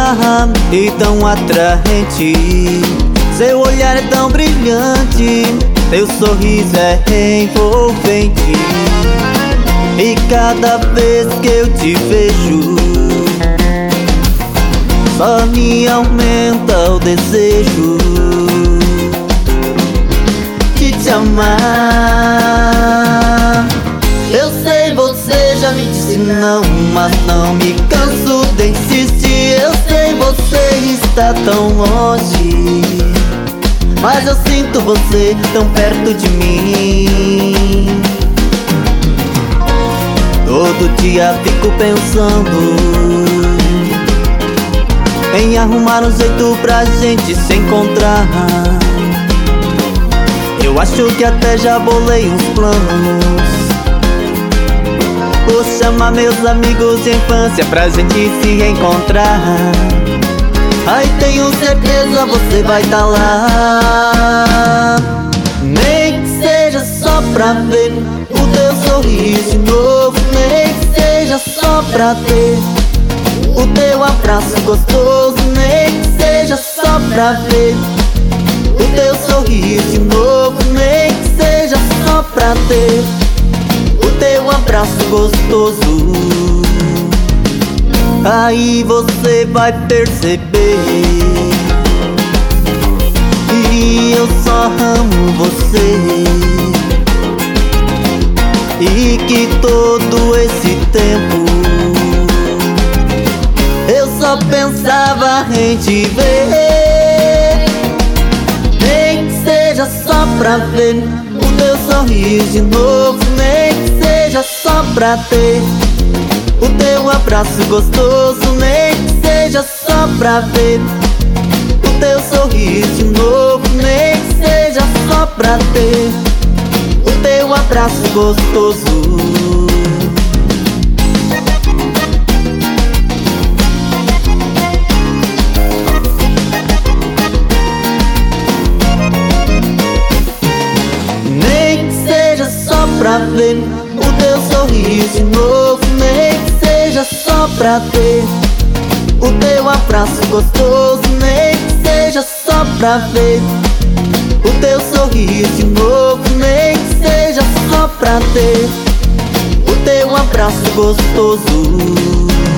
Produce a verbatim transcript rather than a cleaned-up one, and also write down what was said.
e tão atraente. Seu olhar é tão brilhante, seu sorriso é envolvente. E cada vez que eu te vejo, só me aumenta o desejo de te amar. Eu sei, você já me disse não, mas não me canso de insistir. Eu sei, você está tão longe, mas eu sinto você tão perto de mim. Todo dia fico pensando em arrumar um jeito pra gente se encontrar. Eu acho que até já bolei uns planos. Vou chamar meus amigos de infância pra gente se reencontrar. Ai, tenho certeza você vai tá lá. Nem que seja só pra ver o teu sorriso de novo, nem que seja só pra ter o teu abraço gostoso, nem que seja só pra ver o teu sorriso de novo, nem que seja só pra ter o teu abraço gostoso. Aí você vai perceber que eu só amo você, e que todo esse tempo eu só pensava em te ver. Nem que seja só pra ver o teu sorriso de novo, nem que seja só pra ter o teu abraço gostoso, nem que seja só pra ver o teu sorriso de novo, nem que seja só pra ter o teu abraço gostoso. Nem que seja só pra ver o teu sorriso de novo, nem que seja só pra ter o teu abraço gostoso, nem que seja só pra ver o teu sorriso de novo, nem que seja só pra ter o teu abraço gostoso.